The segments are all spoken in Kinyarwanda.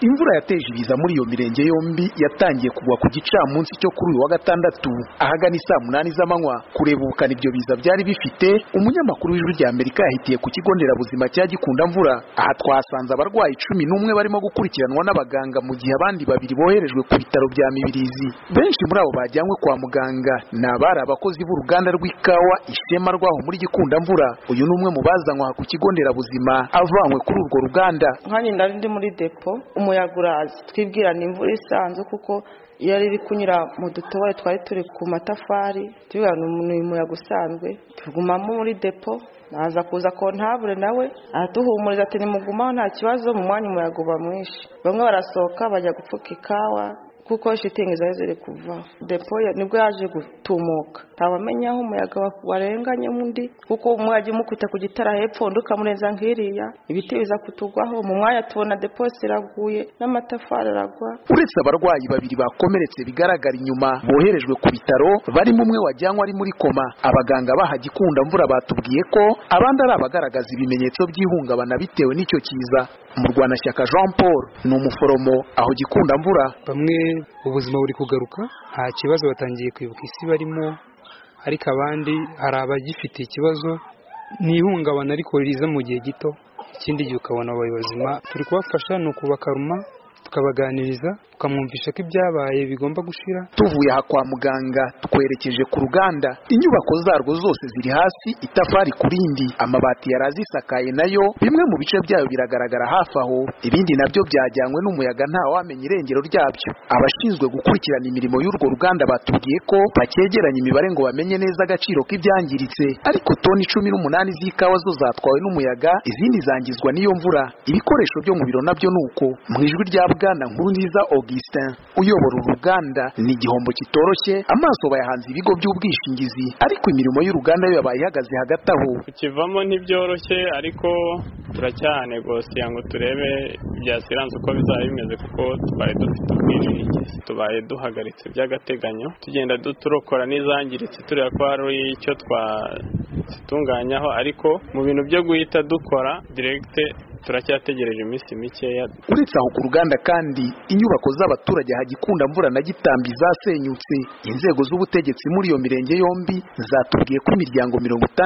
Imvura yateje ibiza muri iyo mirenge yombi yatangiye kugwa ku gicamunsi cyo kuri uyu wa gatandatu ahagana saa 8 z'amanywa. Kureba ubukana ibyo biza byari bifite, umunyamakuru w'Ijwi rya Amerika yahitiye ku kigo nderabuzima cya Gikundamvura. Aha twasanze abarwayi 11 barimo gukurikiranwa n'abaganga mu gihe abandi 2 boherejwe ku bitaro bya Mibirizi. Benshi muri abo bajyanywe kwa muganga ni abari abakozi b'uruganda rw'ikawa Ishema rwaho muri Gikundamvura. Uyu ni umwe mu bazanywa ku kigo nderabuzima avanywe kuri urwo ruganda. Nkanye ndari ndi muri depo, umuyaga uraza, twibwira ni imvura isanzwe kuko yari iri kunyura mu dutobore twari turi ku matafari, twibwira ni umuyaga usanzwe. Tugumamo muri depo, naza kuza kontabure nawe aratuhumuriza ati nimugumaho nta kibazo, mu mwanya umuyaga uba mwinshi. Bamwe barasohoka bajya gupfuka ikawa kuko shitingi zari ziri kuva. Depo nibwo yaje gutumuka, tabamenya aho umuyaga warenganye mundi kuko umwaje mukita ku gitara hepfo ndukamurenza nkiriya, ibiti biza kutugwaho. Mu mwanya tubona depo iraguye n'amatafari aragwa. Uretse abarwayi 2 bakomeretse bigaragara inyuma boherejwe ku bitaro, barimo umwe wajyanywe ari muri koma. Abaganga baha Gikundamvura batubwiye ko abandi ari abagaragaza ibimenyetso by'ihungabana bitewe n'icyo kiza. Murwanashyaka Jean Paul ni umuforomo aho Gikundamvura. Bamwe ubuzima buri kugaruka, nta kibazo batangiye kwibuka isi barimo, ariko abandi hari abagifite ikibazo n'ihungabana ariko riza mu gihe gito, ikindi gihe ukabona abayobozima turi kubafasha no kubakaruma, tukabaganiriza, tukamwumvisha ko ibyabaye bigomba gushira. Tuvuye aha kwa muganga twerekeje ku ruganda. Inyubako zarwo zose ziri hasi, itafari kurindi, amabati yarazisakaye nayo, bimwe mu bice byayo biragaragara hafi aho, ibindi nabyo byajyanywe n'umuyaga nta wamenye irengero ryabyo. Abashinzwe gukurikirana imirimo y'urwo ruganda batubwiye ko bakegeranya imibare ngo bamenye neza agaciro k'ibyangiritse, ariko toni 18 z'ikawa zo zatwawe n'umuyaga, izindi zangizwa n'iyo mvura. Ibikoresho byo mu biro nabyo nuko. Mu ijwi rya Bwana Nkurunziza Augustin uyobora uruganda, ni igihombo kitoroshye, amaso bayahanze ibigo by'ubwishingizi, ariko imirimo y'uruganda yo yabaye ihagaze hagati aho. Kukivamo ntibyoroshye, ariko turacyane gose ngo turebe byasiranze uko bizaba bimeze, kuko twaye dufite ubwishingizi, tubaye duhagaritse by'agateganyo, tugenda turokora n'izangiritse tureba ko hari icyo twazitunganyaho, ariko mu bintu byo guhita dukora direct turacyategereje iminsi mikeya. Uretse aho ku ruganda kandi inyubako z'abaturage ha Gikundamvura na Gitambi zasenyutse. Inzego z'ubutegetsi muri iyo mirenge yombi zatubwiye ko imiryango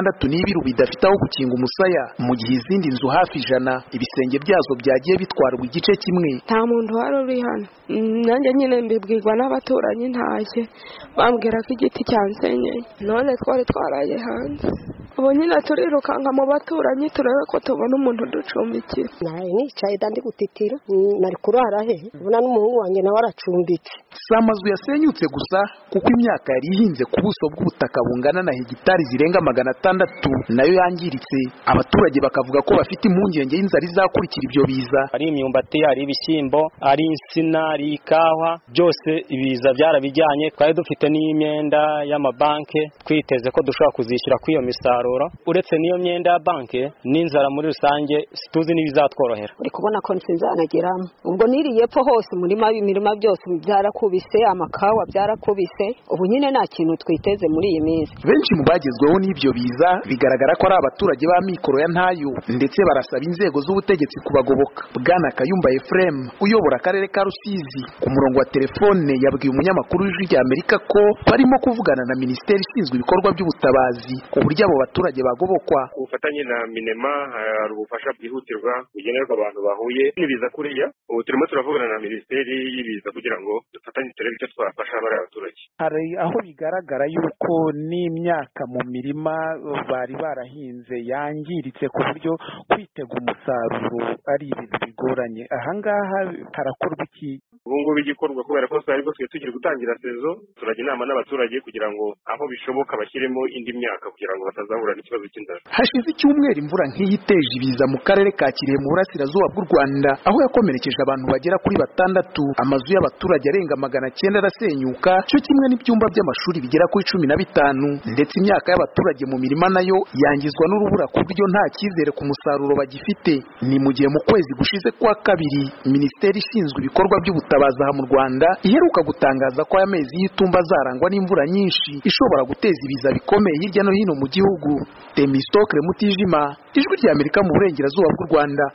62 bidafite aho gukinga umusaya, mu gihe izindi nzu hafi 100 ibisenge byazo byagiye bitwarwa igice kimwe. Nta muntu wari uri hano, nanjye nyine mbibwirwa n'abaturanyi ntashye, bambwira ko igiti cyansenyeye, none twari twaraye hanze. Ubu nyine turirukanka mu baturanyi turebe ko tubona umuntu ducumbikira. Nicaye dandi gutitira, nari kurara he, ubona n'umuhungu wanjye nawe aracumbitse. Si amazu yasenyutse gusa, kuko imyaka yari ihinze ku buso bw'ubutaka bungana na hegitari zirenga 600 nayo yangiritse. Abaturage bakavuga ko bafite impungenge y'inzara izakurikira ibyo biza. Ari imyumbati, ari ibishyimbo, ari insina, ari ikawa, byose ibiza byarabijyanye. Twari dufite n'imyenda y'amabanke twiteze ko dushobora kuzishyira kw'iyo misaruro. Uretse n'iyo myenda ya banke n'inzara muri rusange situzi n'ibizatworohera. Uri kubona ko nsinzanageramo, ubwo niriye po hose imirima byose byarakubise, amakawa byarakubise, ubu nyine nta kintu twiteze muri iyi minsi. Benshi mu bagezweho n'ibyo biza bigaragara ko ari abaturage ba mikoro ya ntayo, ndetse barasaba inzego z'ubutegetsi kubagoboka. Bwana Kayumba Ephraim uyobora akarere ka Rusizi ku murongo wa telefone yabwiye umunyamakuru w'Ijwi rya Amerika ko barimo kuvugana na Minisiteri ishinzwe ibikorwa by'ubutabazi ku buryo abo baturage bagobokwa. Ubufatanye na Minema hari ubufasha bwihutirwa bugenerwa abantu bahuye n'ibiza kuriya. Ubu turimo turavugana na Minisiteri y'ibiza kugira ngo dufatanye turebe icyo twafasha abari abaturage. Hari aho bigaragara yuko n'imyaka mu mirima bari barahinze yangiritse ku buryo kwitega umusaruro ari ibintu bigoranye. Ahangaha harakorwa iki? Ubu ngubu igikorwa kubera ko twari tugiye gutangira sezo, turajya inama n'abaturage kugira ngo aho bishoboka bashyiremo indi myaka kugira ngo batazahura n'ikibazo cy'inzara. Hashize icyumweru imvura nk'iyi iteje ibiza mu karere ka Kirehe mu burasirazuba bw'u Rwanda, aho yakomerekeje abantu bagera kuri 6. Amazu y'abaturage arenga 900 arasenyuka, cyo kimwe n'ibyumba by'amashuri bigera kuri 15, ndetse imyaka y'abaturage mu mirima nayo yangizwa n'urubura ku buryo nta cyizere ku musaruro bagifite. Ni mu gihe mu kwezi gushize kwa 2 Minisiteri ishinzwe ibikorwa by'ubutabazi aha mu Rwanda iheruka gutangaza ko aya mezi y'itumba zarangwa n'imvura nyinshi ishobora guteza ibiza bikomeye hirya no hino mu gihugu. Temistokle Mutijima, Ijwi rya Amerika mu burengerazuba bw'u Rwanda.